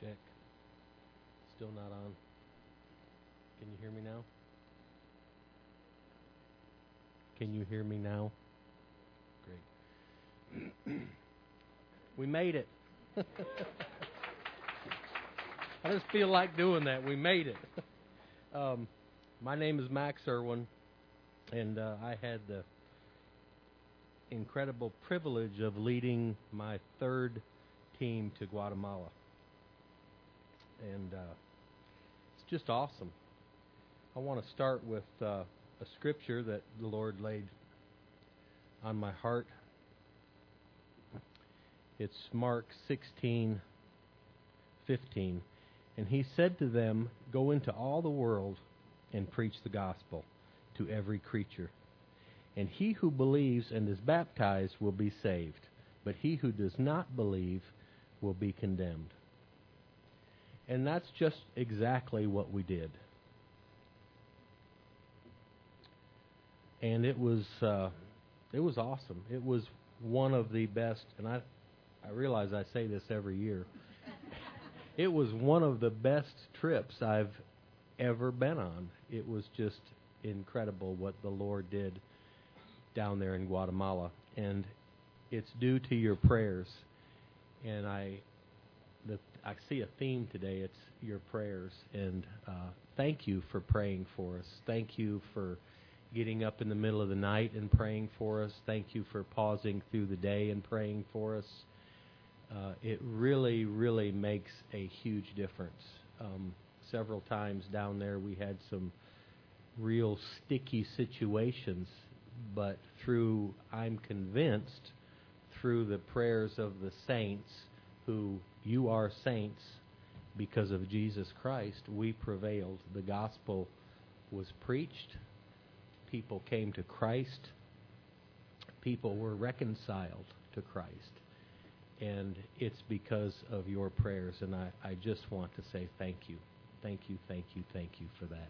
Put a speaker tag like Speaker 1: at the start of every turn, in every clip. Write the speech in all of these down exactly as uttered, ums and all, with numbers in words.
Speaker 1: Check. Still not on. Can you hear me now? Can you hear me now? Great. We made it. I just feel like doing that. We made it. Um, my name is Max Irwin, and uh, I had the incredible privilege of leading my third team to Guatemala. And uh, it's just awesome. I want to start with uh, a scripture that the Lord laid on my heart. It's Mark sixteen fifteen. And he said to them, "Go into all the world and preach the gospel to every creature. And he who believes and is baptized will be saved, but he who does not believe will be condemned." And that's just exactly what we did. And it was uh, it was awesome. It was one of the best, and I I realize I say this every year. It was one of the best trips I've ever been on. It was just incredible what the Lord did down there in Guatemala, and it's due to your prayers. And I, the, I see a theme today. It's your prayers, and uh, thank you for praying for us. Thank you for getting up in the middle of the night and praying for us. Thank you for pausing through the day and praying for us. Uh, it really, really makes a huge difference. Um, several times down there we had some real sticky situations, but through, I'm convinced, through the prayers of the saints, who you are saints because of Jesus Christ, we prevailed. The gospel was preached. People came to Christ. People were reconciled to Christ. And it's because of your prayers, and I, I just want to say thank you. Thank you, thank you, thank you for that.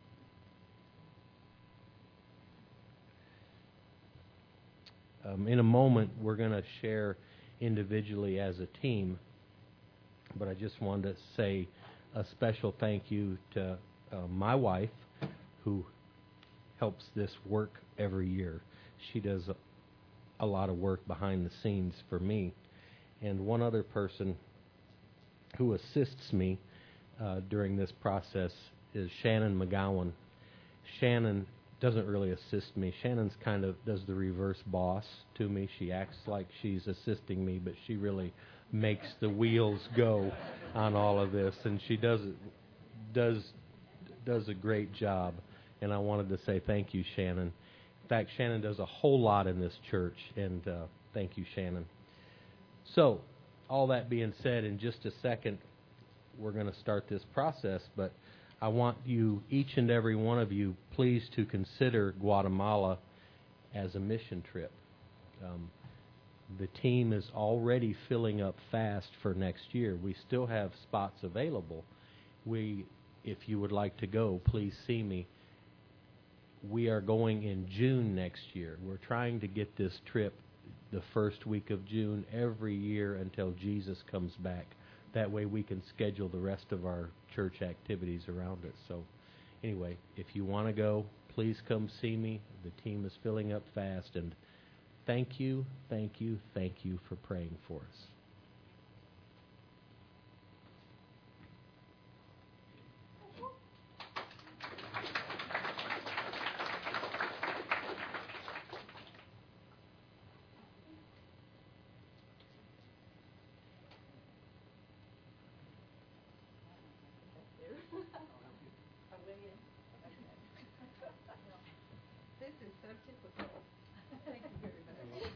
Speaker 1: Um, in a moment, we're going to share individually as a team, but I just wanted to say a special thank you to uh, my wife, who helps this work every year. She does a, a lot of work behind the scenes for me. And one other person who assists me uh, during this process is Shannon McGowan. Shannon doesn't really assist me. Shannon's kind of does the reverse boss to me. She acts like she's assisting me, but she really makes the wheels go on all of this, and she does does does a great job. And I wanted to say thank you, Shannon. In fact, Shannon does a whole lot in this church, and uh, thank you, Shannon. So, all that being said, in just a second, we're going to start this process, but I want you, each and every one of you, please to consider Guatemala as a mission trip. Um, the team is already filling up fast for next year. We still have spots available. We, if you would like to go, please see me. We are going in June next year. We're trying to get this trip the first week of June every year until Jesus comes back. That way we can schedule the rest of our church activities around it. So anyway, if you want to go, please come see me. The team is filling up fast, and thank you, thank you, thank you for praying for us.
Speaker 2: This is so typical. Thank you very much.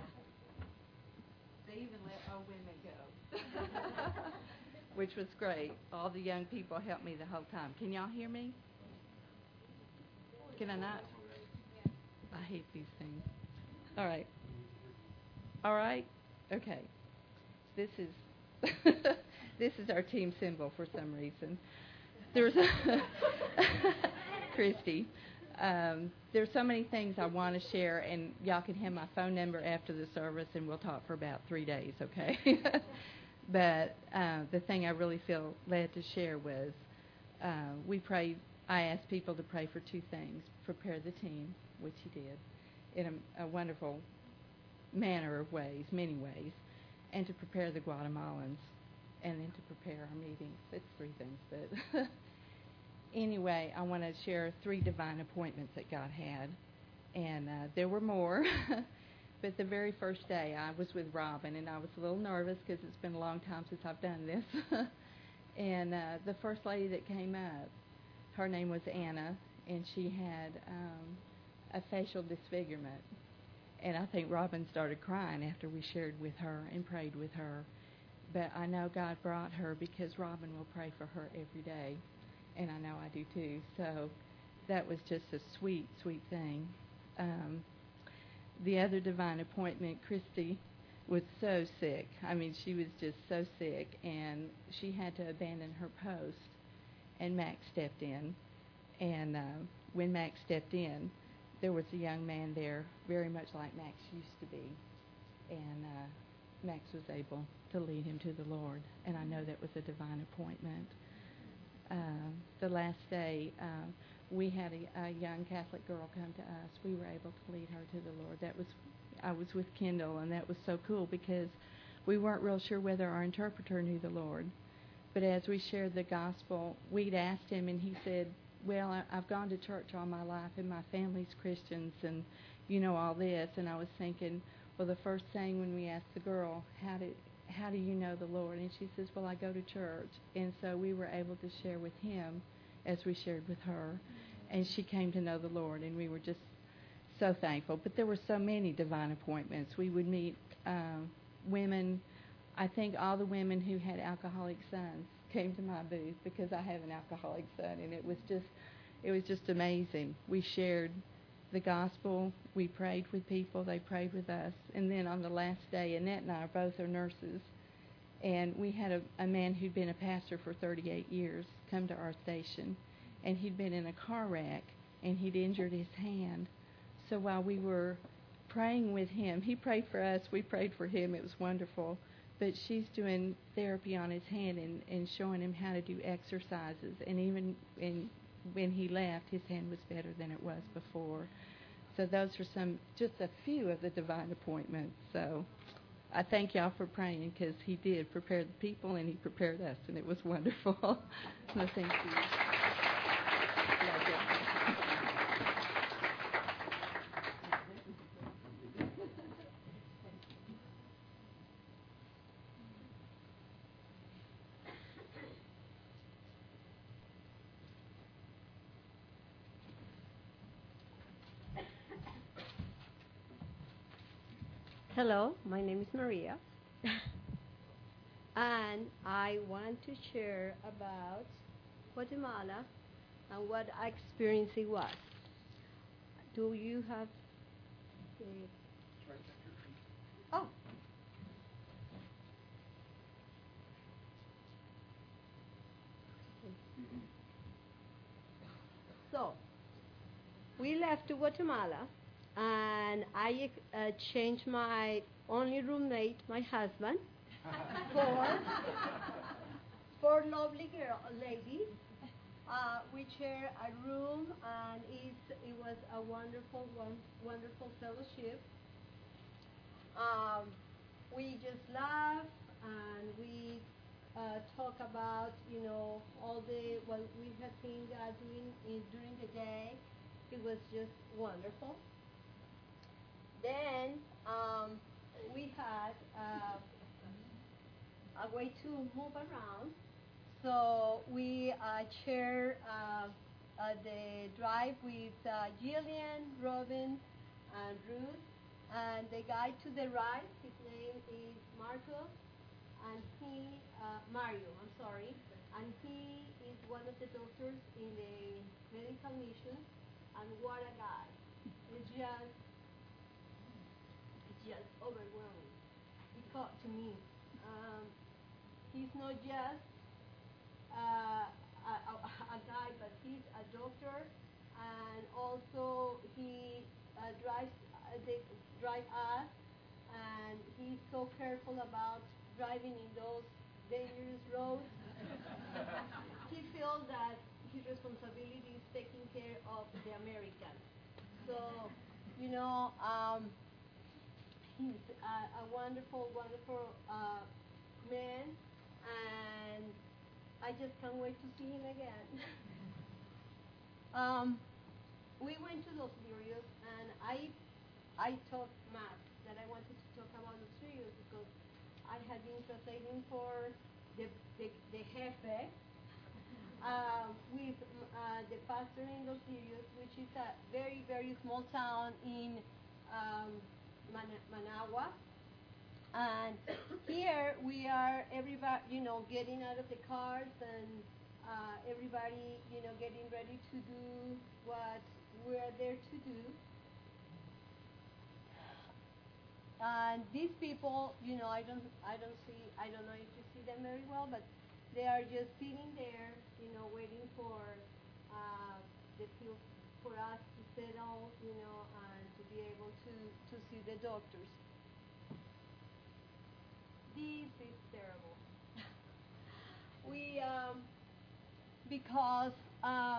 Speaker 2: They even let old women go. Which was great. All the young people helped me the whole time. Can y'all hear me? Can I not? I hate these things. All right. All right? Okay. This is this is our team symbol for some reason. There's a Christy. Um, there's so many things I want to share, and y'all can have my phone number after the service, and we'll talk for about three days, okay? But uh, the thing I really feel led to share was uh, we prayed. I asked people to pray for two things: prepare the team, which he did, in a, a wonderful manner of ways, many ways, and to prepare the Guatemalans, and then to prepare our meetings. It's three things, but anyway, I want to share three divine appointments that God had, and uh, there were more. But the very first day, I was with Robin, and I was a little nervous because it's been a long time since I've done this. And uh, the first lady that came up, her name was Anna, and she had um, a facial disfigurement. And I think Robin started crying after we shared with her and prayed with her. But I know God brought her because Robin will pray for her every day, and I know I do too. So that was just a sweet, sweet thing. Um, The other divine appointment, Christy, was so sick. I mean, she was just so sick, and she had to abandon her post, and Max stepped in. And uh, when Max stepped in, there was a young man there, very much like Max used to be, and uh, Max was able to lead him to the Lord, and I know that was a divine appointment. Uh, the last day, uh, we had a, a young Catholic girl come to us. We were able to lead her to the Lord. That was, I was with Kendall, and that was so cool because we weren't real sure whether our interpreter knew the Lord. But as we shared the gospel, we'd asked him, and he said, well, I, I've gone to church all my life, and my family's Christians, and you know all this. And I was thinking, well, the first thing when we asked the girl, how did how do you know the Lord? And she says, well, I go to church. And so we were able to share with him as we shared with her. And she came to know the Lord, and we were just so thankful. But there were so many divine appointments. We would meet um, women. I think all the women who had alcoholic sons came to my booth because I have an alcoholic son, and it was just, it was just amazing. We shared the gospel. We prayed with people. They prayed with us. And then on the last day, Annette and I both are nurses, and we had a, a man who'd been a pastor for thirty-eight years come to our station, and he'd been in a car wreck, and he'd injured his hand. So while we were praying with him, he prayed for us, we prayed for him. It was wonderful. But she's doing therapy on his hand and, and showing him how to do exercises. And even in, when he left, his hand was better than it was before. So those are some, just a few of the divine appointments. So I thank y'all for praying because he did prepare the people and he prepared us, and it was wonderful. So thank you.
Speaker 3: Hello, my name is Maria, and I want to share about Guatemala and what our experience it was. Do you have the... Oh. So, we left to Guatemala, and I uh, changed my only roommate, my husband, for four lovely girl ladies. Uh, we share a room, and it's, it was a wonderful, one, wonderful fellowship. Um, we just laugh, and we uh, talk about, you know, all the what we have been uh, doing in, during the day. It was just wonderful. Then um, we had uh, a way to move around. So we uh, share uh, uh, the drive with uh, Jillian, Robin, and Ruth. And the guy to the right, his name is Marco, and he, uh, Mario, I'm sorry, and he is one of the doctors in the medical mission. And what a guy! It's just It's just overwhelming. He caught to me. Um, he's not just uh, a, a, a guy, but he's a doctor, and also he uh, drives uh, they drive us, and he's so careful about driving in those road. He feels that his responsibility is taking care of the Americans. So, you know, um, he's a, a wonderful, wonderful uh, man, and I just can't wait to see him again. um, we went to Los Lirios, and I, I told Matt that I wanted to talk about Los Lirios because I had been translating for the the, the jefe uh, with uh, the pastor in Los Lirios, which is a very very small town in um, Man- Managua. And here we are, everybody, you know, getting out of the cars and uh, everybody, you know, getting ready to do what we're there to do. And these people, you know, I don't, I don't see, I don't know if you see them very well, but they are just sitting there, you know, waiting for uh, the field for us to settle, you know, and to be able to to see the doctors. This is terrible. we, um, because uh,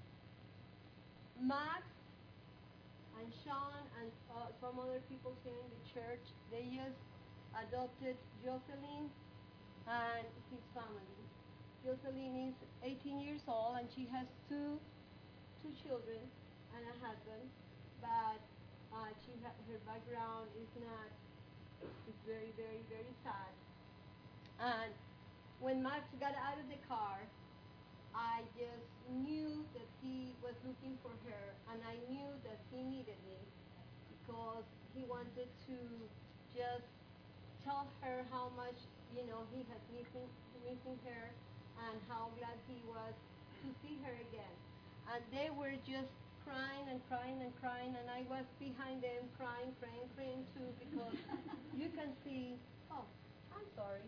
Speaker 3: Max and Sean and uh, some other people here in the church, they just adopted Jocelyn and his family. Jocelyn is eighteen years old and she has two two children and a husband, but uh, she ha- her background is not. It's very, very, very sad. And when Max got out of the car, I just knew that he was looking for her, and I knew that he needed me because he wanted to just tell her how much, you know, he had missing, missing her and how glad he was to see her again. And they were just crying and crying and crying, and I was behind them crying, crying, crying too, because you can see, oh, I'm sorry.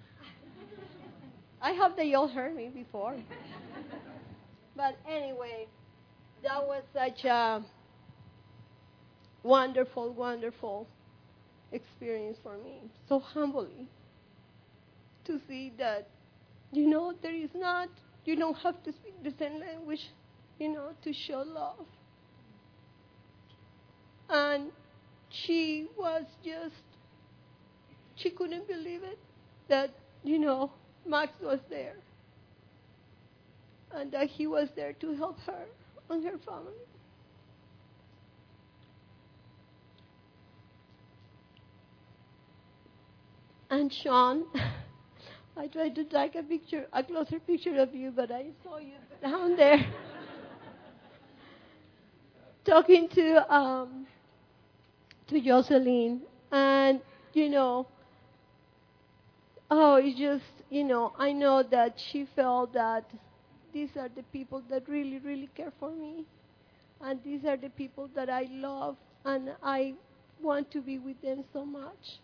Speaker 3: I hope that you all heard me before. But anyway, that was such a wonderful, wonderful experience for me. So humbling to see that, you know, there is not, you don't have to speak the same language, you know, to show love. And she was just, she couldn't believe it that, you know, Max was there. And that he was there to help her and her family. And Sean, I tried to take a picture, a closer picture of you, but I saw you down there talking to um, to Jocelyn, and you know, oh, it's just, you know, I know that she felt that these are the people that really, really care for me, and these are the people that I love, and I want to be with them so much.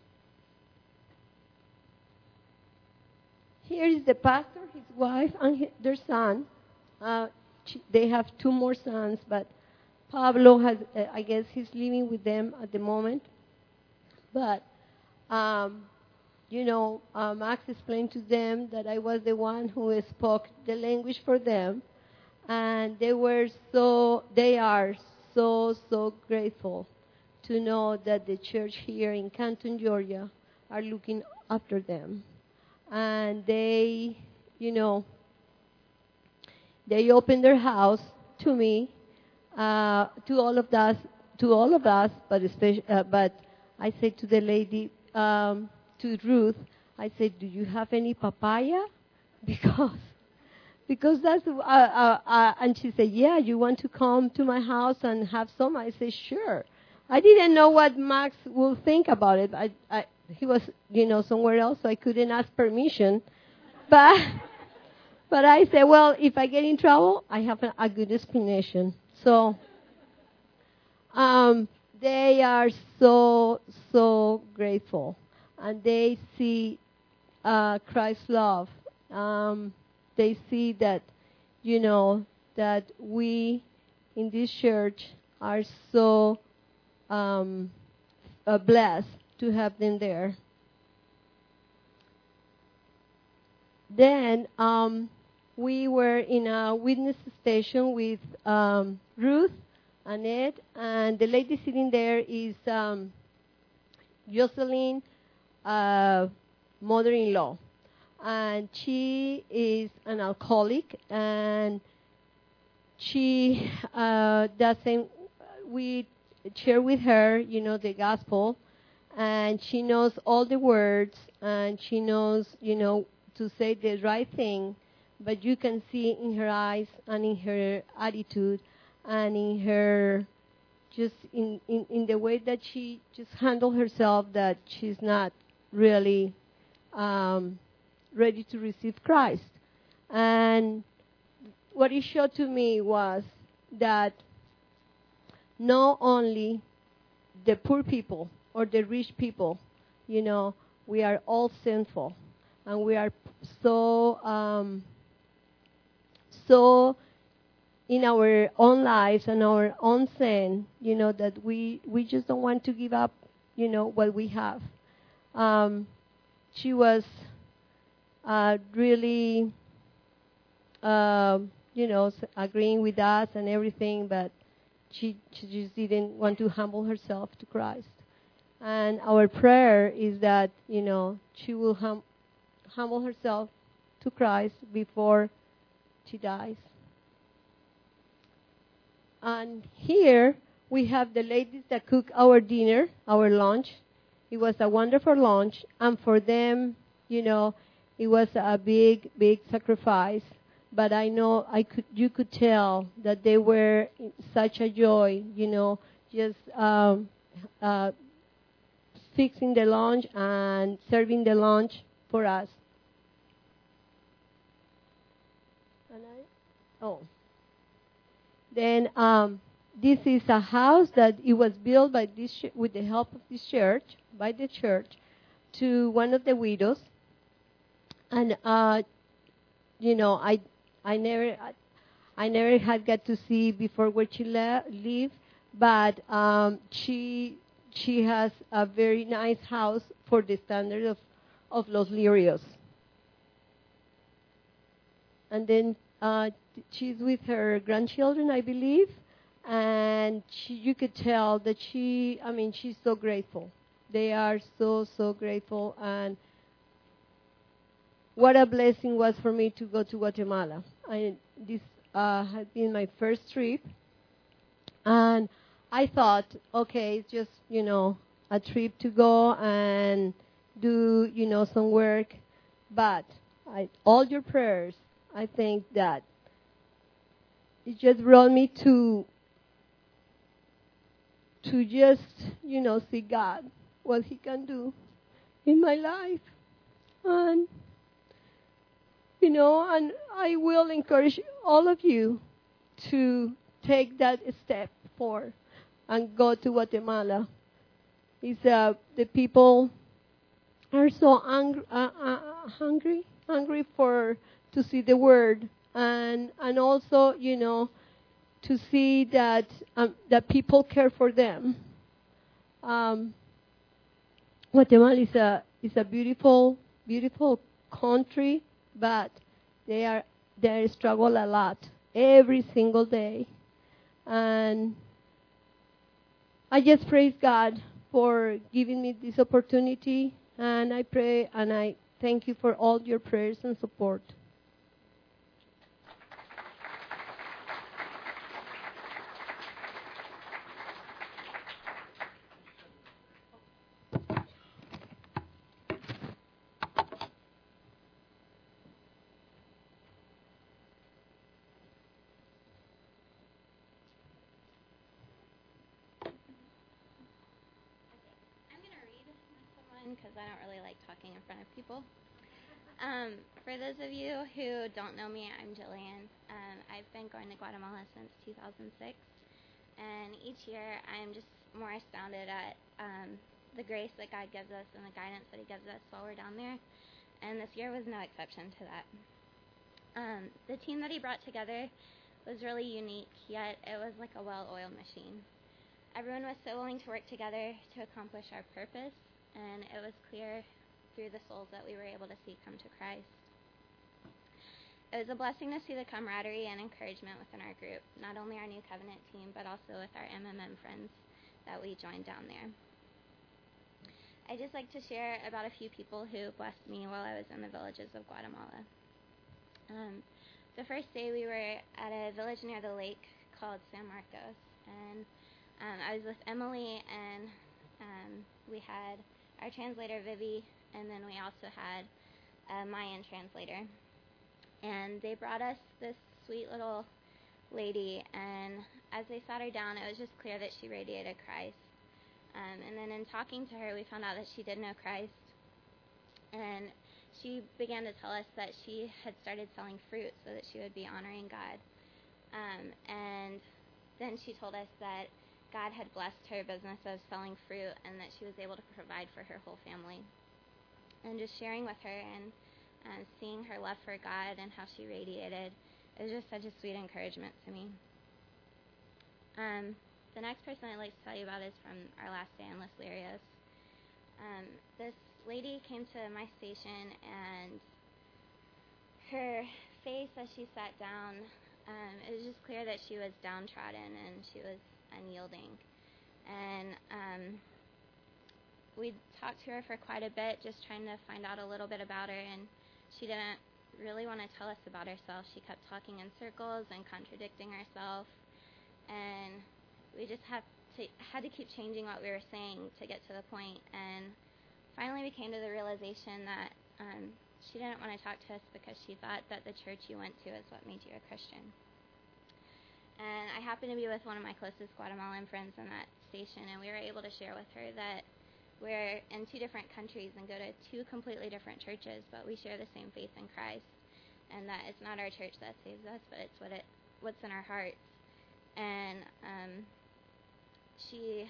Speaker 3: Here is the pastor, his wife, and his, their son. Uh, she, they have two more sons, but Pablo has, uh, I guess, he's living with them at the moment. But, um, you know, uh, Max explained to them that I was the one who spoke the language for them, and they were so, they are so, so grateful to know that the church here in Canton, Georgia, are looking after them. And they, you know, they opened their house to me, uh, to all of us, to all of us. But especially, uh, but I said to the lady, um, to Ruth, I said, "Do you have any papaya?" Because, because that's. Uh, uh, uh, and she said, "Yeah, you want to come to my house and have some?" I said, "Sure." I didn't know what Max will think about it. I, I, he was, you know, somewhere else, so I couldn't ask permission. But, but I said, well, if I get in trouble, I have a, a good explanation. So, um, they are so, so grateful, and they see uh, Christ's love. Um, they see that, you know, that we in this church are so um, uh, blessed to have them there.
Speaker 4: then um, we were in a witness station with um, Ruth and Ed, and the lady sitting there is um, Jocelyn, uh, mother-in-law, and she is an alcoholic, and she uh, doesn't. We share with her, you know, the gospel, and she knows all the words, and she knows, you know, to say the right thing, but you can see in her eyes and in her attitude and in her, just in, in, in the way that she just handles herself, that she's not really um, ready to receive Christ. And what it showed to me was that not only the poor people or the rich people, you know, we are all sinful, and we are so um, so in our own lives and our own sin, you know, that we we just don't want to give up, you know, what we have. Um, she was uh, really, uh, you know, agreeing with us and everything, but she, she just didn't want to humble herself to Christ. And our prayer is that, you know, she will hum- humble herself to Christ before she dies. And here we have the ladies that cook our dinner, our lunch. It was a wonderful lunch, and for them, you know, it was a big, big sacrifice. But I know I could, you could tell that they were in such a joy, you know, just um, uh, fixing the lunch and serving the lunch for us. And I, oh. Then um, this is a house that it was built by this sh- with the help of this church, by the church, to one of the widows. And uh, you know, I I never I, I never had got to see before where she le- lived, but um, she she has a very nice house for the standard of of Los Lirios. And then uh, she's with her grandchildren, I believe, and she, you could tell that she, I mean, she's so grateful. They are so, so grateful, and what a blessing was for me to go to Guatemala. I, this uh, had been my first trip, and I thought, okay, it's just, you know, a trip to go and do, you know, some work, but I, all your prayers, I think that it just brought me to to just, you know, see God, what He can do in my life. And, you know, and I will encourage all of you to take that step forward and go to Guatemala. It's, uh, the people are so ang- uh, uh, hungry, hungry for to see the Word, and and also, you know, to see that um, that people care for them. Um, Guatemala is a is a beautiful beautiful country, but they are they struggle a lot every single day, and I just praise God for giving me this opportunity, and I pray and I thank you for all your prayers and support.
Speaker 5: Because I don't really like talking in front of people. Um, for those of you who don't know me, I'm Jillian. Um, I've been going to Guatemala since two thousand six, and each year I'm just more astounded at um, the grace that God gives us and the guidance that He gives us while we're down there, and this year was no exception to that. Um, the team that He brought together was really unique, yet it was like a well-oiled machine. Everyone was so willing to work together to accomplish our purpose, and it was clear through the souls that we were able to see come to Christ. it was a blessing to see the camaraderie and encouragement within our group, not only our New Covenant team, but also with our M M M friends that we joined down there. I'd just like to share about a few people who blessed me while I was in the villages of Guatemala. Um, the first day we were at a village near the lake called San Marcos, and um, I was with Emily, and um, we had our translator Vivi, and then we also had a Mayan translator. And they brought us this sweet little lady, and as they sat her down, it was just clear that she radiated Christ. Um, and then in talking to her, we found out that she did know Christ, and she began to tell us that she had started selling fruit so that she would be honoring God. Um, and then she told us that God had blessed her business of selling fruit and that she was able to provide for her whole family. And just sharing with her and uh, seeing her love for God and how she radiated, it was just such a sweet encouragement to me. Um, the next person I'd like to tell you about is from our last day in Los Lirios. Um, this lady came to my station, and her face as she sat down, um, it was just clear that she was downtrodden and she was unyielding. And um, we talked to her for quite a bit, just trying to find out a little bit about her, and she didn't really want to tell us about herself. She kept talking in circles and contradicting herself, and we just have to, had to keep changing what we were saying to get to the point. And finally we came to the realization that um, she didn't want to talk to us because she thought that the church you went to is what made you a Christian. And I happened to be with one of my closest Guatemalan friends in that station, and we were able to share with her that we're in two different countries and go to two completely different churches, but we share the same faith in Christ, and that it's not our church that saves us, but it's what it what's in our hearts. And um, she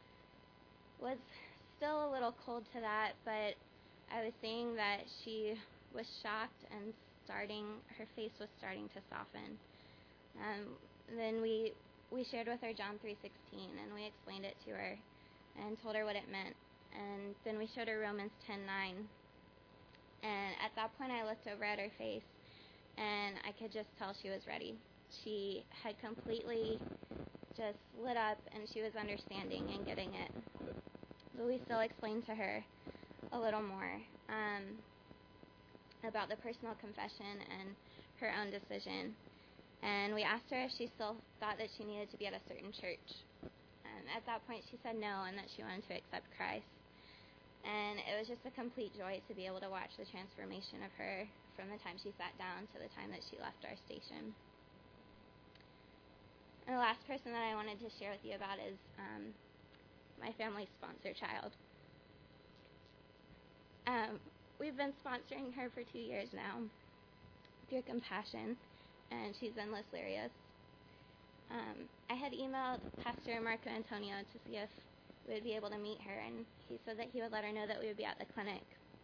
Speaker 5: was still a little cold to that, but I was seeing that she was shocked and starting, her face was starting to soften. Um, then we we shared with her John three sixteen, and we explained it to her and told her what it meant. And then we showed her Romans ten nine. And at that point I looked over at her face, and I could just tell she was ready. She had completely just lit up, and she was understanding and getting it. But we still explained to her a little more um, about the personal confession and her own decision. And we asked her if she still thought that she needed to be at a certain church. And at that point she said no, and that she wanted to accept Christ. And it was just a complete joy to be able to watch the transformation of her from the time she sat down to the time that she left our station. And the last person that I wanted to share with you about is um, my family's sponsor child. Um, we've been sponsoring her for two years now through Compassion, and she's in Los Lirios. Um, I had emailed Pastor Marco Antonio to see if we would be able to meet her, and he said that he would let her know that we would be at the clinic,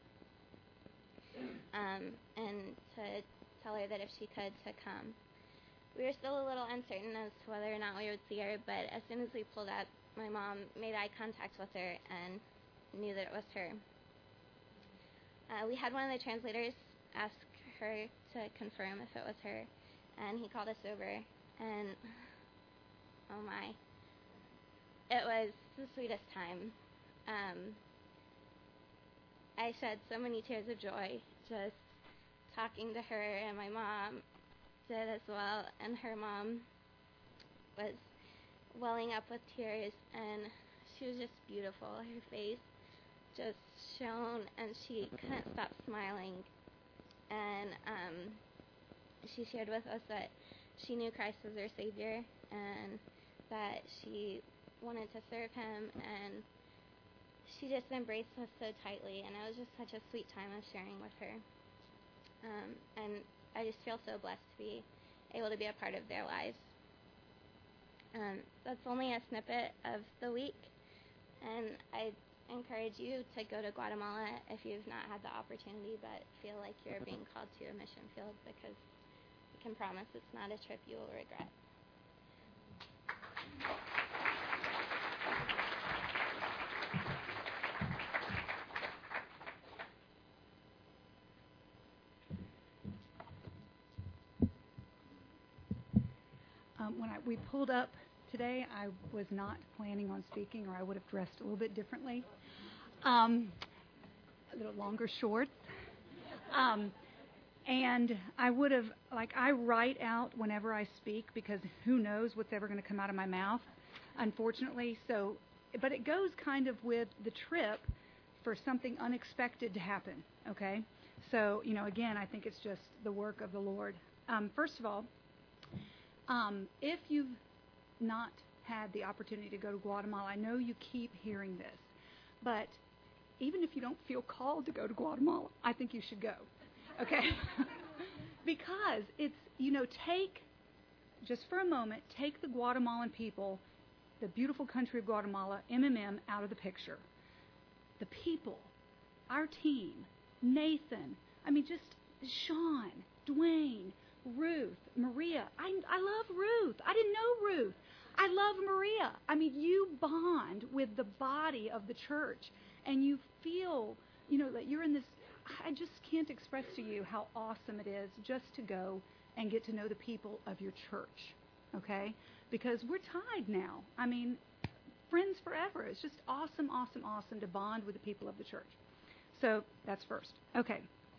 Speaker 5: um, and to tell her that if she could, to come. We were still a little uncertain as to whether or not we would see her, but as soon as we pulled up, my mom made eye contact with her and knew that it was her. Uh, we had one of the translators ask her to confirm if it was her, and he called us over, and oh my, it was the sweetest time. Um, I shed so many tears of joy just talking to her, and my mom did as well, and her mom was welling up with tears, and she was just beautiful. Her face just shone, and she couldn't stop smiling. And um, she shared with us that she knew Christ as her Savior, and that she wanted to serve Him, and she just embraced us so tightly, and it was just such a sweet time of sharing with her. Um, and I just feel so blessed to be able to be a part of their lives. Um, that's only a snippet of the week, and I encourage you to go to Guatemala if you've not had the opportunity but feel like you're being called to a mission field, because I can promise it's not a trip you will regret.
Speaker 6: Um, when I, we pulled up today, I was not planning on speaking, or I would have dressed a little bit differently. Um, a little longer shorts. Um, and I would have, like, I write out whenever I speak because who knows what's ever going to come out of my mouth, unfortunately. So, but it goes kind of with the trip for something unexpected to happen, okay? So, you know, again, I think it's just the work of the Lord. Um, first of all, um, if you've not had the opportunity to go to Guatemala, I know you keep hearing this, but even if you don't feel called to go to Guatemala, I think you should go, okay? Because it's, you know, take, just for a moment, take the Guatemalan people, the beautiful country of Guatemala, M M M, out of the picture. The people, our team, Nathan, I mean, just Sean, Dwayne, Ruth, Maria. I, I love Ruth. I didn't know Ruth. I love Maria. I mean, you bond with the body of the church, and you feel, you know, that you're in this. I just can't express to you how awesome it is just to go and get to know the people of your church, okay? Because we're tied now. I mean, friends forever. It's just awesome, awesome, awesome to bond with the people of the church. So that's first. Okay.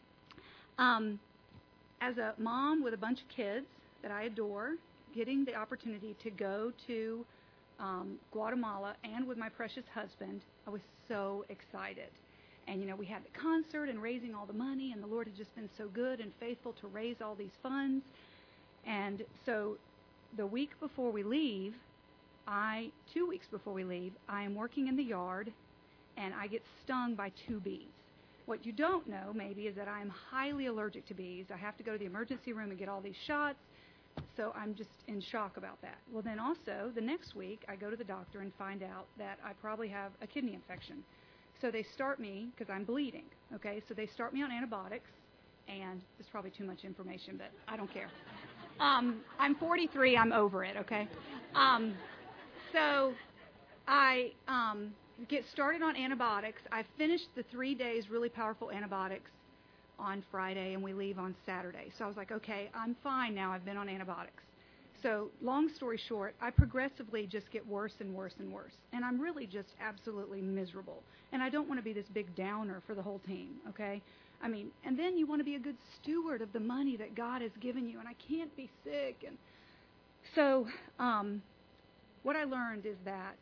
Speaker 6: Um, as a mom with a bunch of kids that I adore, getting the opportunity to go to um, Guatemala and with my precious husband, I was so excited. And, you know, we had the concert and raising all the money, and the Lord had just been so good and faithful to raise all these funds. And so the week before we leave, I, two weeks before we leave, I am working in the yard, and I get stung by two bees. What you don't know, maybe, is that I am highly allergic to bees. I have to go to the emergency room and get all these shots, so I'm just in shock about that. Well, then also, the next week, I go to the doctor and find out that I probably have a kidney infection. So they start me, because I'm bleeding, okay? So they start me on antibiotics, and it's probably too much information, but I don't care. Um, I'm forty-three. I'm over it, okay? Um, so I um, get started on antibiotics. I finished the three days really powerful antibiotics on Friday, and we leave on Saturday. So I was like, okay, I'm fine now. I've been on antibiotics. So long story short, I progressively just get worse and worse and worse. And I'm really just absolutely miserable. And I don't want to be this big downer for the whole team, okay? I mean, and then you want to be a good steward of the money that God has given you, and I can't be sick. And so um, what I learned is that,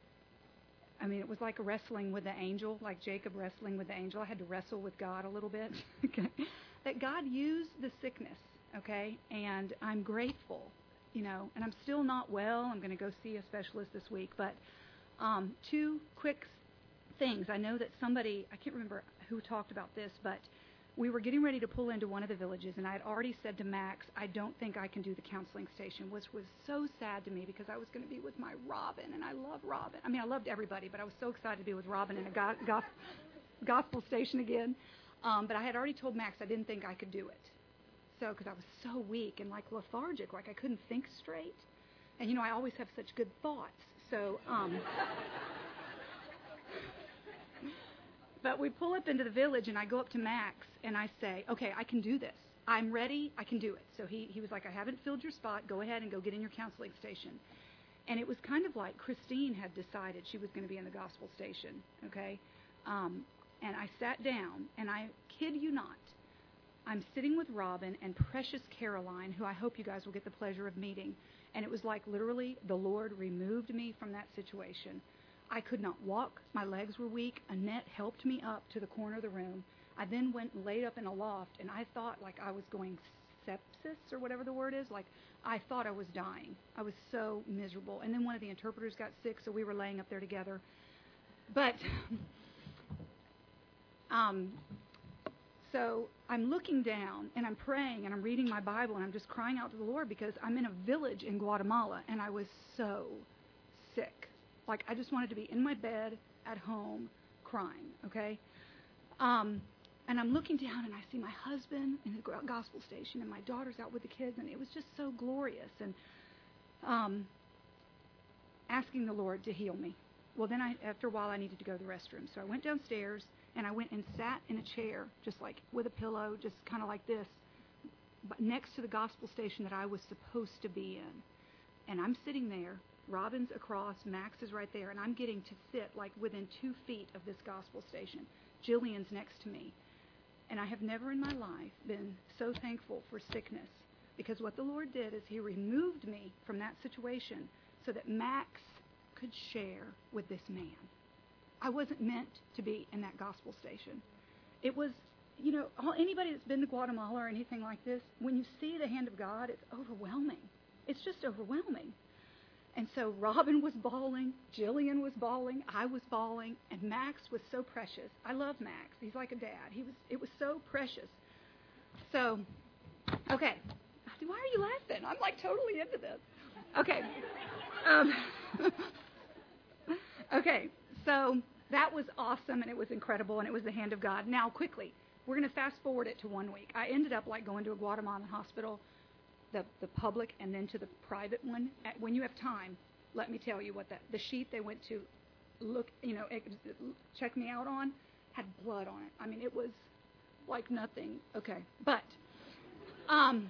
Speaker 6: I mean, it was like a wrestling with the angel, like Jacob wrestling with the angel. I had to wrestle with God a little bit, okay? That God used the sickness, okay? And I'm grateful, you know, and I'm still not well. I'm going to go see a specialist this week. But um, two quick things. I know that somebody, I can't remember who talked about this, but we were getting ready to pull into one of the villages, and I had already said to Max, I don't think I can do the counseling station, which was so sad to me because I was going to be with my Robin, and I love Robin. I mean, I loved everybody, but I was so excited to be with Robin in a go- go- gospel station again. Um, but I had already told Max I didn't think I could do it. So, because I was so weak and like lethargic, like I couldn't think straight. And, you know, I always have such good thoughts. So, um, but we pull up into the village, and I go up to Max, and I say, okay, I can do this. I'm ready. I can do it. So he, he was like, I haven't filled your spot. Go ahead and go get in your counseling station. And it was kind of like Christine had decided she was going to be in the gospel station, okay? Um, and I sat down, and I kid you not, I'm sitting with Robin and precious Caroline, who I hope you guys will get the pleasure of meeting. And it was like literally the Lord removed me from that situation. I could not walk. My legs were weak. Annette helped me up to the corner of the room. I then went and laid up in a loft, and I thought like I was going sepsis or whatever the word is. Like I thought I was dying. I was so miserable. And then one of the interpreters got sick, so we were laying up there together. But um, so I'm looking down, and I'm praying, and I'm reading my Bible, and I'm just crying out to the Lord because I'm in a village in Guatemala, and I was so sick. Like, I just wanted to be in my bed at home crying, okay? Um, and I'm looking down, and I see my husband in the gospel station, and my daughter's out with the kids, and it was just so glorious. And um, asking the Lord to heal me. Well, then I, after a while, I needed to go to the restroom. So I went downstairs, and I went and sat in a chair, just like with a pillow, just kind of like this, but next to the gospel station that I was supposed to be in. and I'm sitting there. Robin's across, Max is right there, and I'm getting to sit like within two feet of this gospel station. Jillian's next to me. And I have never in my life been so thankful for sickness, because what the Lord did is He removed me from that situation so that Max could share with this man. I wasn't meant to be in that gospel station. It was, you know, anybody that's been to Guatemala or anything like this, when you see the hand of God, it's overwhelming. It's just overwhelming. And so Robin was bawling, Jillian was bawling, I was bawling, and Max was so precious. I love Max. He's like a dad. He was. It was so precious. So, okay. Why are you laughing? I'm like totally into this. Okay. Um, okay. So that was awesome, and it was incredible, and it was the hand of God. Now, quickly, we're going to fast forward it to one week. I ended up like going to a Guatemalan hospital, the the public, and then to the private one. When you have time, let me tell you what that the sheet they went to look, you know, check me out on had blood on it. I mean, it was like nothing. Okay, but um,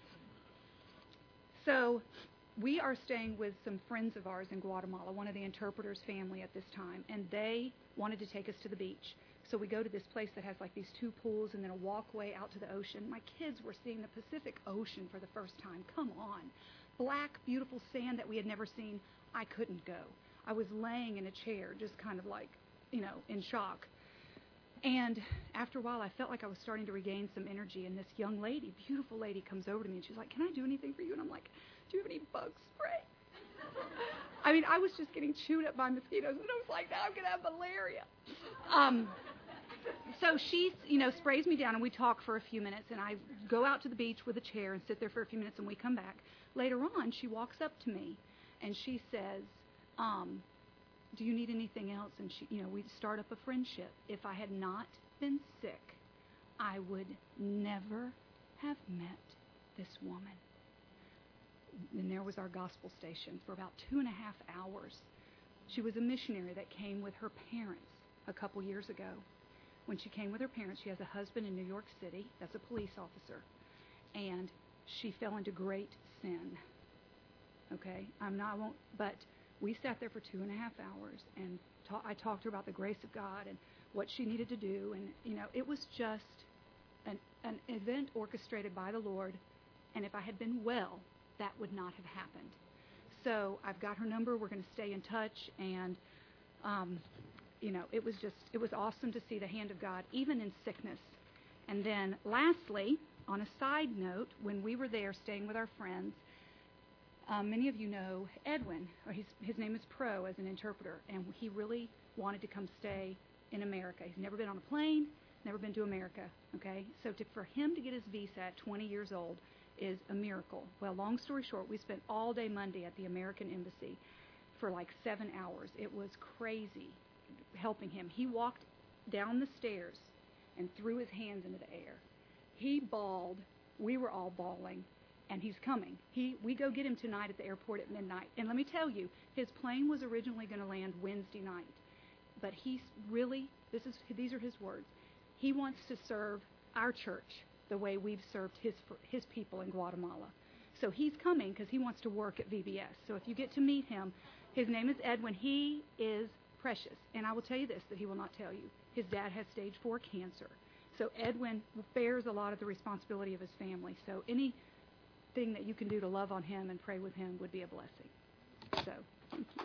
Speaker 6: so we are staying with some friends of ours in Guatemala, one of the interpreters' family at this time, and they wanted to take us to the beach. So we go to this place that has like these two pools and then a walkway out to the ocean. My kids were seeing the Pacific Ocean for the first time. Come on. Black, beautiful sand that we had never seen. I couldn't go. I was laying in a chair just kind of like, you know, in shock. And after a while, I felt like I was starting to regain some energy. And this young lady, beautiful lady, comes over to me and she's like, "Can I do anything for you?" And I'm like, "Do you have any bug spray?" I mean, I was just getting chewed up by mosquitoes. And I was like, now I'm going to have malaria. Um, so she, you know, sprays me down and we talk for a few minutes. And I go out to the beach with a chair and sit there for a few minutes and we come back. Later on, she walks up to me and she says, um, "Do you need anything else?" And she, you know, we start up a friendship. If I had not been sick, I would never have met this woman. And there was our gospel station for about two and a half hours. She was a missionary that came with her parents a couple years ago. When she came with her parents, she has a husband in New York City that's a police officer. And she fell into great sin. Okay? I'm not, I won't, but we sat there for two and a half hours and ta- I talked to her about the grace of God and what she needed to do. And, you know, it was just an, an event orchestrated by the Lord. And if I had been well, that would not have happened. So I've got her number. We're going to stay in touch. And, um, you know, it was just, it was awesome to see the hand of God, even in sickness. And then lastly, on a side note, when we were there staying with our friends, um, many of you know Edwin, or his, his name is Pro as an interpreter, and he really wanted to come stay in America. He's never been on a plane, never been to America, okay? So to, for him to get his visa at twenty years old is a miracle. Well, long story short, we spent all day Monday at the American Embassy for like seven hours. It was crazy helping him. He walked down the stairs and threw his hands into the air. He bawled. We were all bawling. And he's coming. He, we go get him tonight at the airport at midnight. And let me tell you, his plane was originally going to land Wednesday night. But he's really, this is, these are his words, he wants to serve our church the way we've served his his people in Guatemala. So he's coming because he wants to work at V B S. So if you get to meet him, his name is Edwin. He is precious. And I will tell you this, that he will not tell you. His dad has stage four cancer. So Edwin bears a lot of the responsibility of his family. So anything that you can do to love on him and pray with him would be a blessing. So thank you.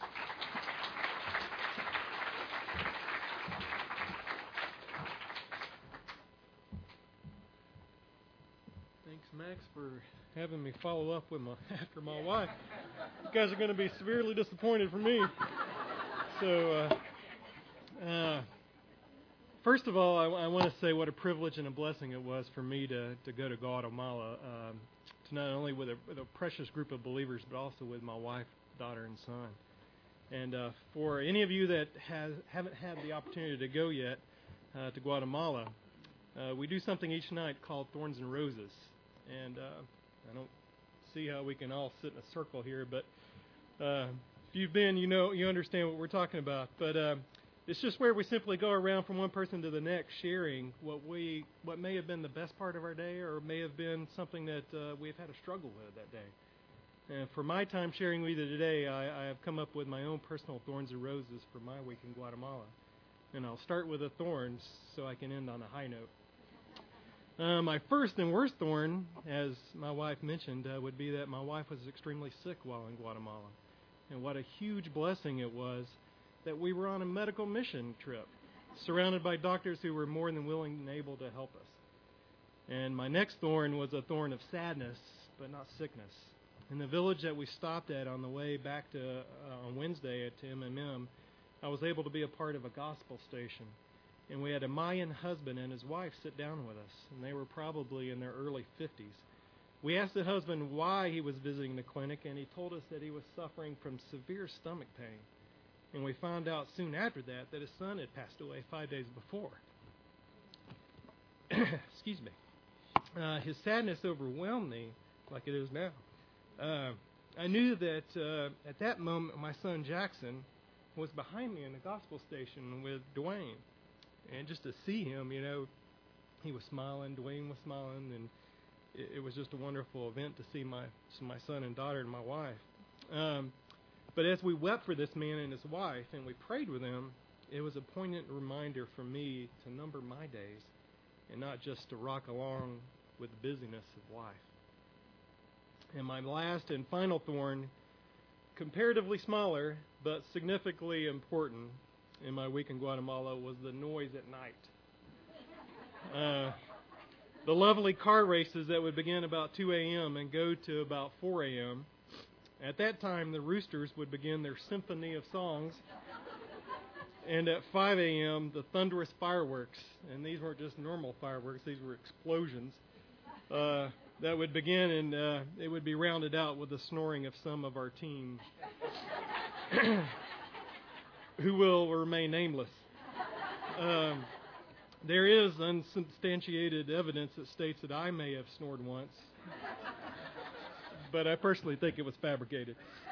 Speaker 7: Thanks, Max, for having me follow up with my after my wife. You guys are going to be severely disappointed for me. So, uh, uh, first of all, I, I want to say what a privilege and a blessing it was for me to, to go to Guatemala, um, to not only with a, with a precious group of believers, but also with my wife, daughter, and son. And uh, for any of you that has, haven't had the opportunity to go yet uh, to Guatemala, uh, we do something each night called Thorns and Roses. And uh, I don't see how we can all sit in a circle here, but uh, if you've been, you know, you understand what we're talking about. But uh, it's just where we simply go around from one person to the next, sharing what we, what may have been the best part of our day, or may have been something that uh, we've had a struggle with that day. And for my time sharing with you today, I, I have come up with my own personal thorns and roses for my week in Guatemala. And I'll start with the thorns so I can end on a high note. Uh, my first and worst thorn, as my wife mentioned, uh, would be that my wife was extremely sick while in Guatemala. And what a huge blessing it was that we were on a medical mission trip, surrounded by doctors who were more than willing and able to help us. And my next thorn was a thorn of sadness, but not sickness. In the village that we stopped at on the way back to uh, on Wednesday at to M M M, I was able to be a part of a gospel station. And we had a Mayan husband and his wife sit down with us, and they were probably in their early fifties. We asked the husband why he was visiting the clinic, and he told us that he was suffering from severe stomach pain. And we found out soon after that that his son had passed away five days before. Excuse me. Uh, his sadness overwhelmed me like it is now. Uh, I knew that uh, at that moment my son Jackson was behind me in the gospel station with Dwayne. And just to see him, you know, he was smiling, Dwayne was smiling, and it, it was just a wonderful event to see my my son and daughter and my wife. Um, but as we wept for this man and his wife, and we prayed with them, it was a poignant reminder for me to number my days and not just to rock along with the busyness of life. And my last and final thorn, comparatively smaller but significantly important in my week in Guatemala, was the noise at night. Uh, the lovely car races that would begin about two a.m. and go to about four a.m. At that time, the roosters would begin their symphony of songs. And at five a.m., the thunderous fireworks, and these weren't just normal fireworks, these were explosions, uh, that would begin, and uh, it would be rounded out with the snoring of some of our team who will remain nameless. Um, there is unsubstantiated evidence that states that I may have snored once, but I personally think it was fabricated.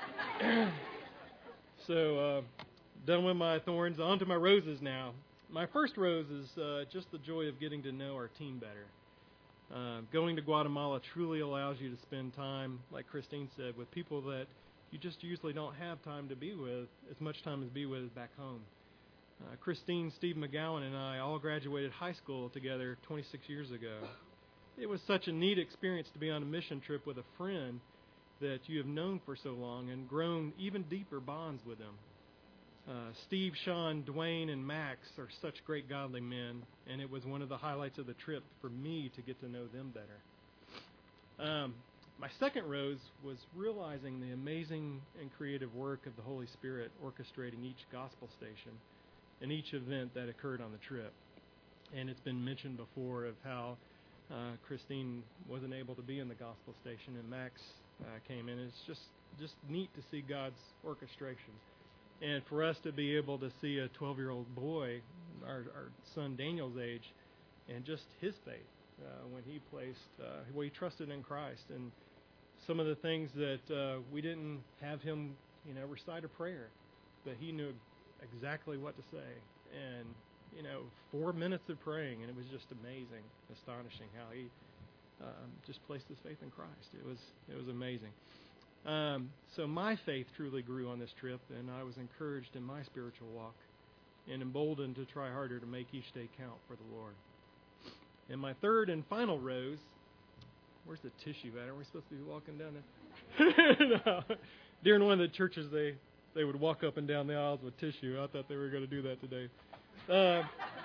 Speaker 7: So, uh, done with my thorns, on to my roses now. My first rose is uh, just the joy of getting to know our team better. Uh, going to Guatemala truly allows you to spend time, like Christine said, with people that you just usually don't have time to be with, as much time as be with back home. Uh, Christine, Steve McGowan, and I all graduated high school together twenty-six years ago. It was such a neat experience to be on a mission trip with a friend that you have known for so long and grown even deeper bonds with them. Uh, Steve, Sean, Dwayne, and Max are such great godly men, and it was one of the highlights of the trip for me to get to know them better. Um, my second rose was realizing the amazing and creative work of the Holy Spirit orchestrating each gospel station and each event that occurred on the trip. And it's been mentioned before of how uh, Christine wasn't able to be in the gospel station, and Max uh, came in. It's just, just neat to see God's orchestration. And for us to be able to see a twelve-year-old boy, our, our son Daniel's age, and just his faith uh, when he placed, uh, well, he trusted in Christ. And some of the things that uh, we didn't have him, you know, recite a prayer, but he knew exactly what to say. And, you know, four minutes of praying, and it was just amazing, astonishing how he um, just placed his faith in Christ. It was, it was amazing. Um, so my faith truly grew on this trip, and I was encouraged in my spiritual walk and emboldened to try harder to make each day count for the Lord. And my third and final rose, where's the tissue at? Aren't we supposed to be walking down there? No. During one of the churches, they, they would walk up and down the aisles with tissue. I thought they were going to do that today. Uh,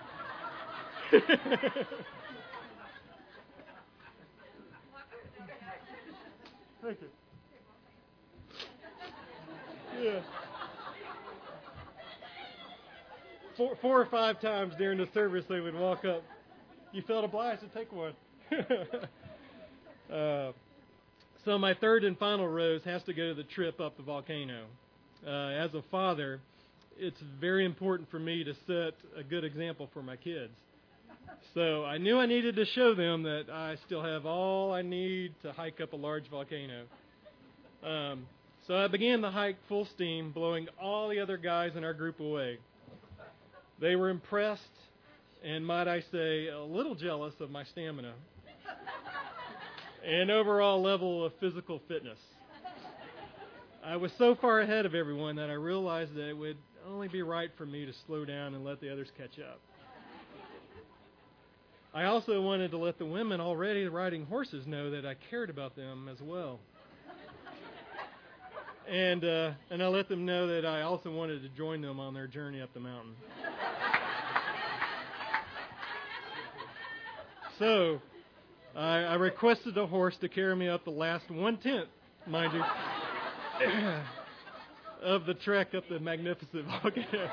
Speaker 7: Thank you. Yeah. Four, four or five times during the service, they would walk up. You felt obliged to take one. uh, so my third and final rose has to go to the trip up the volcano. Uh, as a father, it's very important for me to set a good example for my kids. So I knew I needed to show them that I still have all I need to hike up a large volcano. Um, so I began the hike full steam, blowing all the other guys in our group away. They were impressed and, might I say, a little jealous of my stamina and overall level of physical fitness. I was so far ahead of everyone that I realized that it would only be right for me to slow down and let the others catch up. I also wanted to let the women already riding horses know that I cared about them as well. And uh, and I let them know that I also wanted to join them on their journey up the mountain. So I, I requested the horse to carry me up the last one-tenth, mind you, of the trek up the magnificent volcano.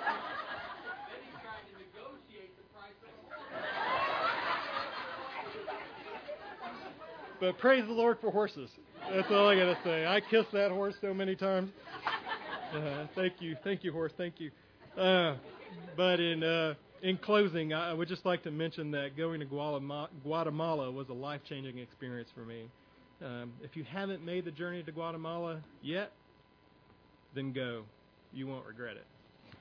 Speaker 7: But praise the Lord for horses. That's all I got to say. I kissed that horse so many times. Uh, thank you. Thank you, horse. Thank you. Uh, but in uh, in closing, I would just like to mention that going to Guatemala, Guatemala was a life-changing experience for me. Um, if you haven't made the journey to Guatemala yet, then go. You won't regret it.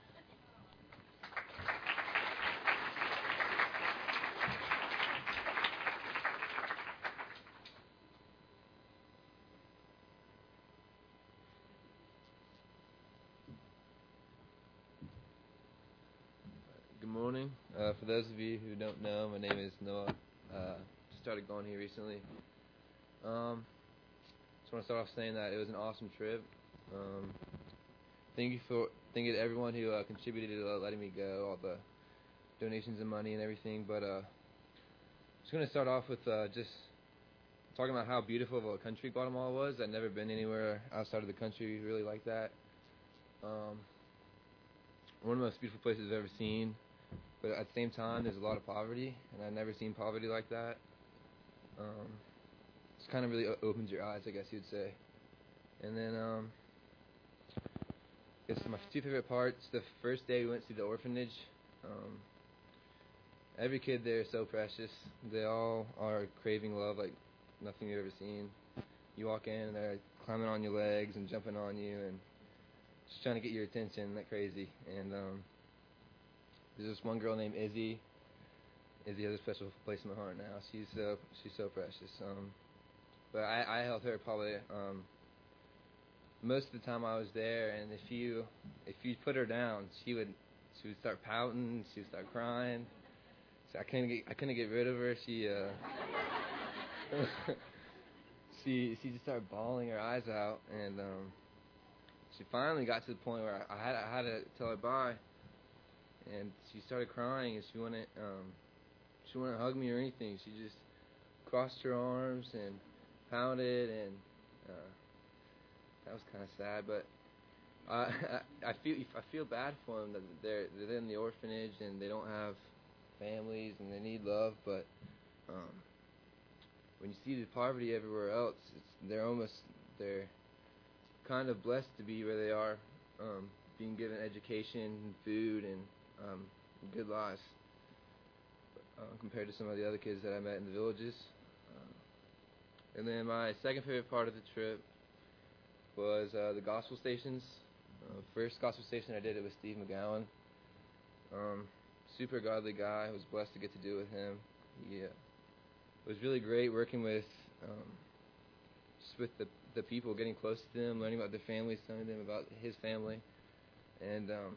Speaker 8: Good morning. Uh, for those of you who don't know, my name is Noah. Uh, started going here recently. Um, just want to start off saying that it was an awesome trip. Um, thank you for thank you to everyone who uh, contributed to uh, letting me go, all the donations and money and everything. But uh, just going to start off with uh, just talking about how beautiful of a country Guatemala was. I'd never been anywhere outside of the country really like that. Um, one of the most beautiful places I've ever seen. But at the same time, there's a lot of poverty, and I've never seen poverty like that. Um, it's kind of really o- opens your eyes, I guess you'd say. And then, um, it's my two favorite parts. The first day we went to the orphanage. Um, every kid there is so precious. They all are craving love like nothing you've ever seen. You walk in, and they're climbing on your legs and jumping on you, and just trying to get your attention like crazy. And um, there's this one girl named Izzy. Izzy has a special place in my heart now. She's so she's so precious. Um, but I, I held her probably um, most of the time I was there. And if you if you put her down, she would she would start pouting. She would start crying. So I couldn't get I couldn't get rid of her. She uh, she she just started bawling her eyes out, and um, she finally got to the point where I, I had I had to tell her bye. And she started crying, and she wouldn't, um, she wouldn't hug me or anything. She just crossed her arms and pounded, and uh, that was kind of sad. But I, I, I feel, I feel bad for them that they're, they're in the orphanage and they don't have families and they need love. But um, when you see the poverty everywhere else, it's, they're almost, they're kind of blessed to be where they are, um, being given education and food and Um, good lives uh, compared to some of the other kids that I met in the villages. Uh, and then my second favorite part of the trip was uh, the gospel stations. Uh, first gospel station I did it with Steve McGowan. Um, super godly guy. I was blessed to get to do it with him. He uh, was really great working with um, just with the the people, getting close to them, learning about their families, telling them about his family, and um,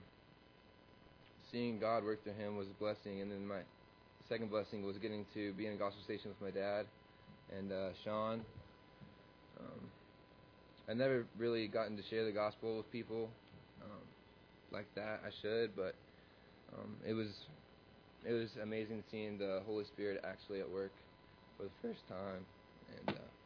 Speaker 8: seeing God work through him was a blessing. And then my second blessing was getting to be in a gospel station with my dad and uh, Sean. Um, I never really gotten to share the gospel with people um, like that. I should, but um, it was it was amazing seeing the Holy Spirit actually at work for the first time. And uh,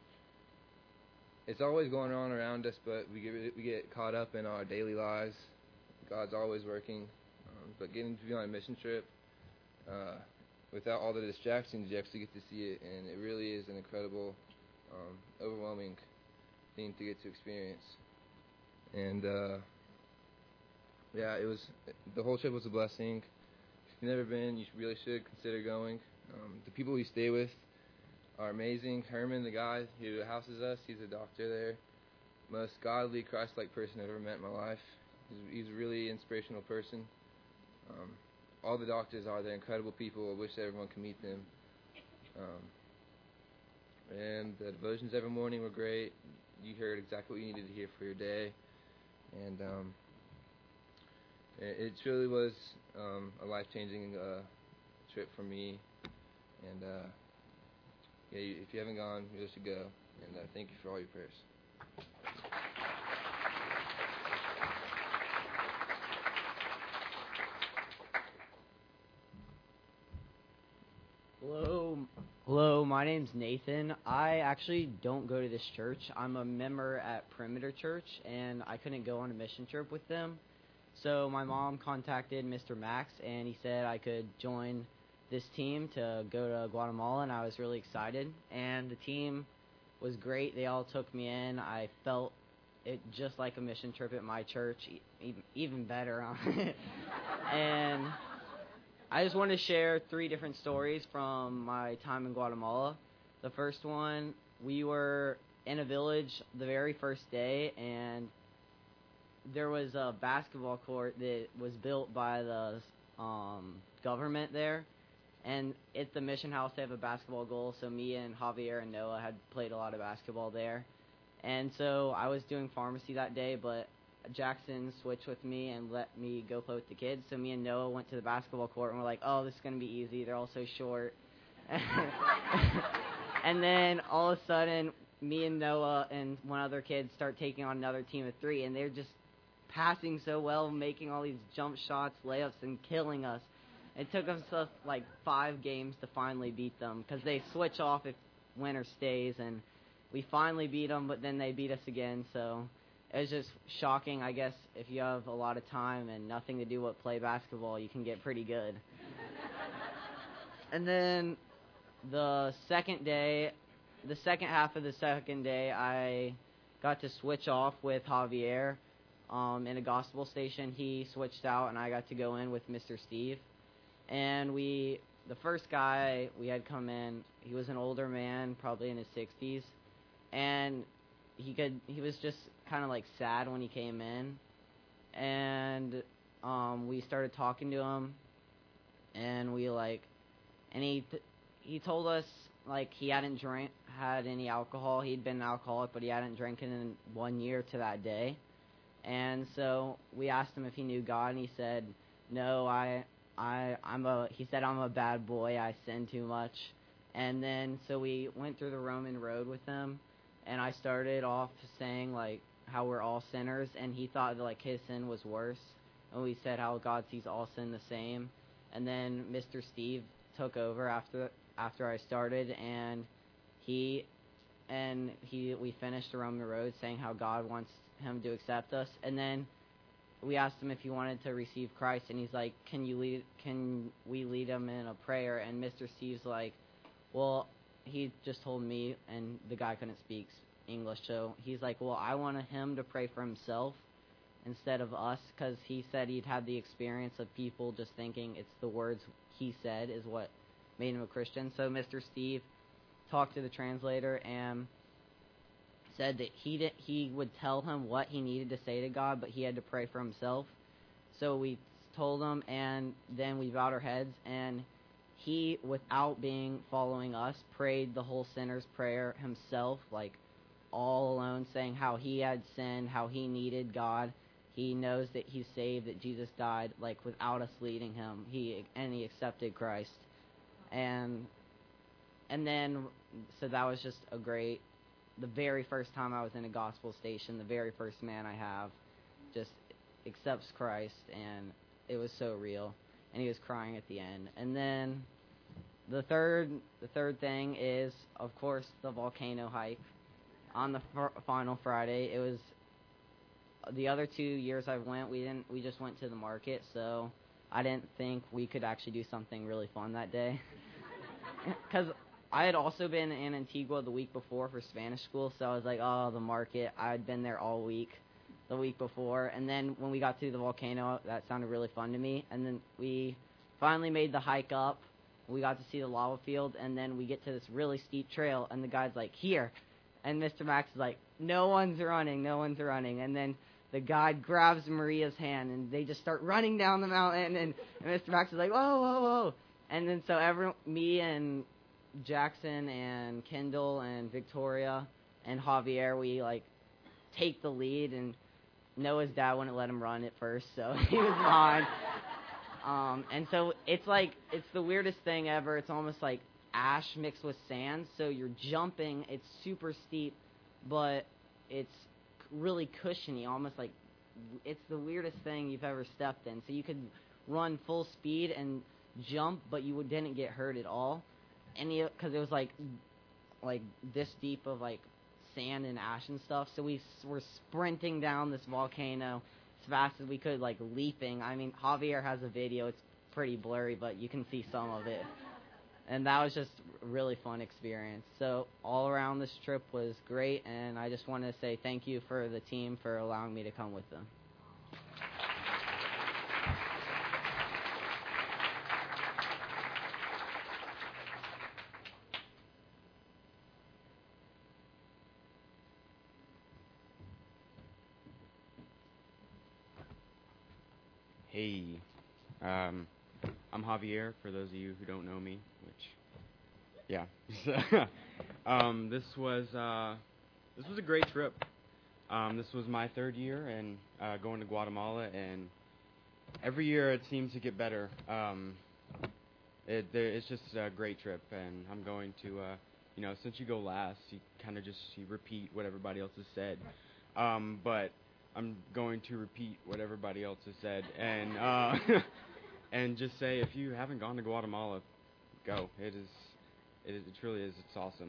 Speaker 8: it's always going on around us, but we get we get caught up in our daily lives. God's always working. But getting to be on a mission trip, uh, without all the distractions, you actually get to see it, and it really is an incredible, um, overwhelming thing to get to experience. And uh, yeah, it was the whole trip was a blessing. If you've never been, you really should consider going. Um, the people we stay with are amazing. Herman, the guy who houses us, he's a doctor there. Most godly, Christ-like person I've ever met in my life. He's, he's a really inspirational person. Um, all the doctors are, they're incredible people. I wish everyone could meet them. Um, and the devotions every morning were great. you heard exactly what you needed to hear for your day, and um, it, it truly was um, a life-changing uh, trip for me. And uh, yeah, you, if you haven't gone, you should go. And uh, thank you for all your prayers.
Speaker 9: Hello, hello. My name's Nathan. I actually don't go to this church. I'm a member at Perimeter Church, and I couldn't go on a mission trip with them. So my mom contacted Mister Max, and he said I could join this team to go to Guatemala, and I was really excited. And the team was great. They all took me in. I felt it just like a mission trip at my church, even, even better. And I just want to share three different stories from my time in Guatemala. The first one, we were in a village the very first day, and there was a basketball court that was built by the um, government there. And at the mission house, they have a basketball goal, so me and Javier and Noah had played a lot of basketball there. And so I was doing pharmacy that day, but Jackson switched with me and let me go play with the kids. So me and Noah went to the basketball court, and we're like, oh, this is going to be easy. They're all so short. And then all of a sudden, me and Noah and one other kid start taking on another team of three, and they're just passing so well, making all these jump shots, layups, and killing us. It took us uh, like five games to finally beat them because they switch off if winner stays, and we finally beat them, but then they beat us again, so it was just shocking. I guess if you have a lot of time and nothing to do but play basketball, you can get pretty good. And then the second day, the second half of the second day, I got to switch off with Javier um, in a gospel station. He switched out, and I got to go in with Mister Steve. And we, the first guy we had come in, he was an older man, probably in his sixties, and he could, he was just kind of like sad when he came in, and um, we started talking to him, and we like, and he, th- he told us like he hadn't drank, had any alcohol. He'd been an alcoholic, but he hadn't drank in one year to that day, and so we asked him if he knew God, and he said, no, I. I, I'm a, he said, I'm a bad boy, I sin too much. And then, so we went through the Roman road with him, and I started off saying, like, how we're all sinners, and he thought that, like, his sin was worse. And we said how God sees all sin the same. And then Mister Steve took over after, after I started, and he, and he, we finished the Roman road saying how God wants him to accept us. And then we asked him if he wanted to receive Christ, and he's like, can you lead, can we lead him in a prayer? And Mister Steve's like, well, he just told me, and the guy couldn't speak English, so he's like, well, I want him to pray for himself instead of us, because he said he'd had the experience of people just thinking it's the words he said is what made him a Christian. So Mister Steve talked to the translator and said that he did, he would tell him what he needed to say to God, but he had to pray for himself. So we told him, and then we bowed our heads, and he, without being following us, prayed the whole sinner's prayer himself, like all alone, saying how he had sinned, how he needed God. He knows that he's saved, that Jesus died, like without us leading him. He and he accepted Christ, and and then so that was just a great. The very first time I was in a gospel station, the very first man I have just accepts Christ, and it was so real, and he was crying at the end. And then the third the third thing is, of course, the volcano hike on the f- final Friday. It was the other two years I went, we didn't we just went to the market, so I didn't think we could actually do something really fun that day. Because I had also been in Antigua the week before for Spanish school, so I was like, oh, the market. I'd been there all week the week before. And then when we got to the volcano, that sounded really fun to me. And then we finally made the hike up. We got to see the lava field, and then we get to this really steep trail, and the guy's like, here. And Mister Max is like, no one's running, no one's running. And then the guide grabs Maria's hand, and they just start running down the mountain, and, and Mister Max is like, whoa, whoa, whoa. And then so every, me and Jackson and Kendall and Victoria and Javier, we like take the lead, and Noah's dad wouldn't let him run at first, so he was behind. Um, and so it's like, it's the weirdest thing ever. It's almost like ash mixed with sand, so you're jumping, it's super steep, but it's really cushiony, almost like, it's the weirdest thing you've ever stepped in. So you could run full speed and jump, but you didn't get hurt at all. And because it was like, like this deep of like sand and ash and stuff, so we s- were sprinting down this volcano as fast as we could, like leaping. I mean, Javier has a video. It's pretty blurry, but you can see some of it. And that was just a really fun experience. So all around, this trip was great, and I just want to say thank you for the team for allowing me to come with them.
Speaker 10: Hey, um, I'm Javier, for those of you who don't know me, which, yeah. um, this was, uh, this was a great trip. Um, this was my third year and uh, going to Guatemala, and every year it seems to get better. Um, it, there, it's just a great trip, and I'm going to, uh, you know, since you go last, you kind of just you repeat what everybody else has said. Um, but I'm going to repeat what everybody else has said, and uh, and just say, if you haven't gone to Guatemala, go. It is, it, is, it truly is. It's awesome.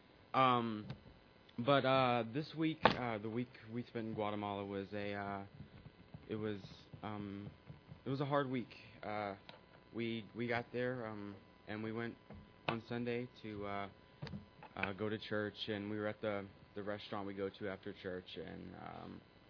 Speaker 10: Um, but uh, this week, uh, the week we spent in Guatemala was a, uh, it was, um, it was a hard week. Uh, we we got there, um, and we went on Sunday to uh, uh, go to church, and we were at the the restaurant we go to after church, and um,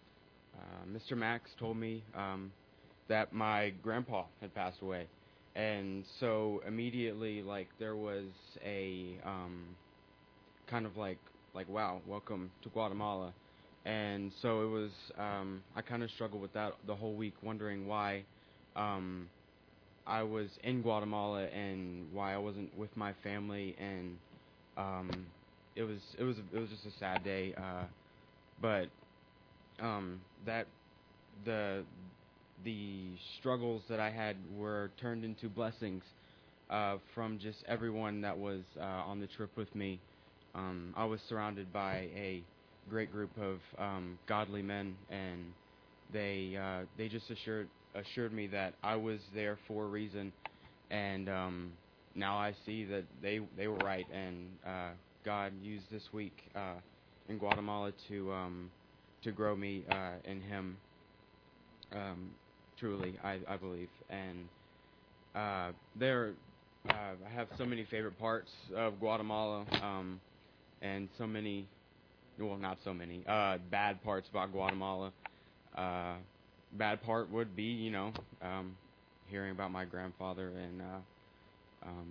Speaker 10: uh, Mister Max told me um, that my grandpa had passed away, and so immediately, like, there was a um, kind of like like wow, welcome to Guatemala, and so it was. Um, I kind of struggled with that the whole week, wondering why um, I was in Guatemala and why I wasn't with my family, and um, it was it was it was just a sad day, uh, but um, that the the struggles that I had were turned into blessings uh, from just everyone that was uh, on the trip with me. Um, I was surrounded by a great group of um, godly men, and they uh, they just assured assured me that I was there for a reason, and um, now I see that they they were right, and uh, God used this week uh, in Guatemala to um, to grow me uh, in Him. Um, truly, I, I believe, and uh, there uh, I have so many favorite parts of Guatemala, um, and so many, well, not so many uh, bad parts about Guatemala. Uh, bad part would be, you know, um, hearing about my grandfather and uh, um,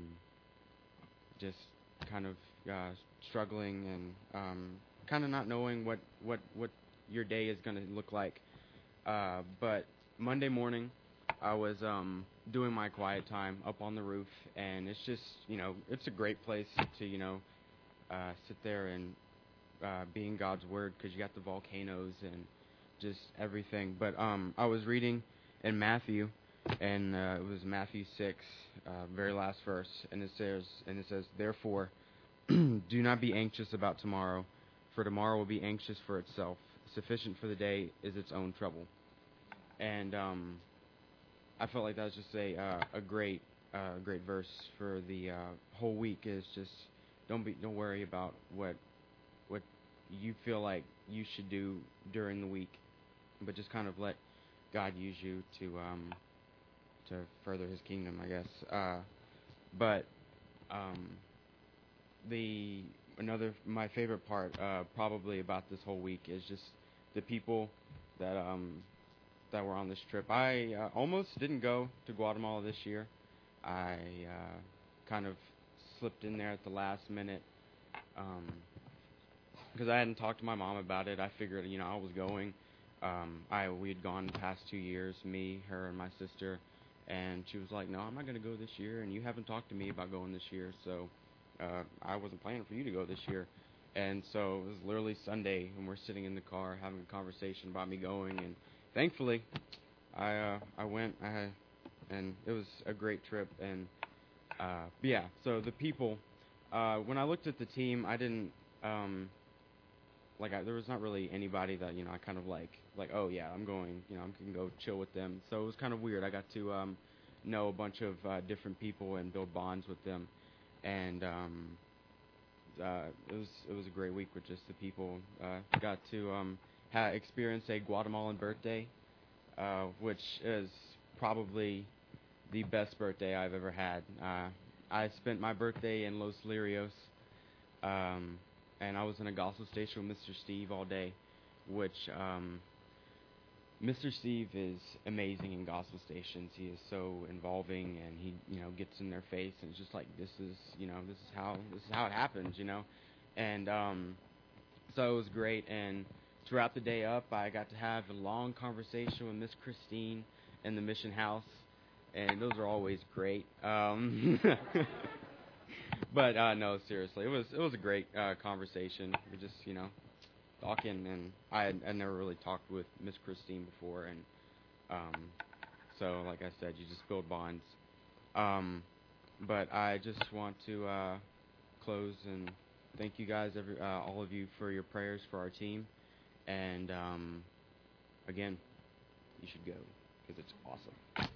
Speaker 10: just kind of uh, struggling and um, kind of not knowing what, what, what your day is going to look like. Uh, but Monday morning, I was um, doing my quiet time up on the roof, and it's just, you know, it's a great place to, you know, uh, sit there and uh, be in God's Word, because you got the volcanoes and just everything. But um, I was reading in Matthew, and uh, it was Matthew six, uh, very last verse, and it says, and it says, therefore, do not be anxious about tomorrow, for tomorrow will be anxious for itself. Sufficient for the day is its own trouble. And um, I felt like that was just a uh, a great uh, great verse for the uh, whole week. Is just don't be don't worry about what what you feel like you should do during the week, but just kind of let God use you to um, to further His kingdom, I guess. Uh, but um, the another my favorite part uh, probably about this whole week is just the people that um, that were on this trip. I uh, almost didn't go to Guatemala this year. I uh, kind of slipped in there at the last minute because um, I hadn't talked to my mom about it. I figured, you know, I was going. Um, I we had gone the past two years, me, her, and my sister, and she was like, "No, I'm not going to go this year, and you haven't talked to me about going this year, so uh, I wasn't planning for you to go this year." And so it was literally Sunday, and we're sitting in the car having a conversation about me going, and thankfully, I uh, I went, I, and it was a great trip. And uh, but yeah, so the people, uh, when I looked at the team, I didn't um, like I, there was not really anybody that you know I kind of like like oh yeah I'm going you know I can go chill with them. So it was kind of weird. I got to um, know a bunch of uh, different people and build bonds with them, and um, uh, it was it was a great week with just the people. Uh, got to um, ha- experience a Guatemalan birthday, uh, which is probably the best birthday I've ever had. Uh, I spent my birthday in Los Lirios, um, and I was in a gospel station with Mister Steve all day, which um, Mister Steve is amazing in gospel stations. He is so involving, and he, you know, gets in their face, and it's just like this is, you know, this is how this is how it happens, you know, and um, so it was great. And to wrap the day up, I got to have a long conversation with Miss Christine in the mission house, and those are always great. Um, but uh, no, seriously, it was it was a great uh, conversation. We just, you know. Talking, and I had I never really talked with Miss Christine before, and um, so like I said, you just build bonds. Um, but I just want to uh, close and thank you guys, every uh, all of you, for your prayers for our team, and um, again, you should go because it's awesome.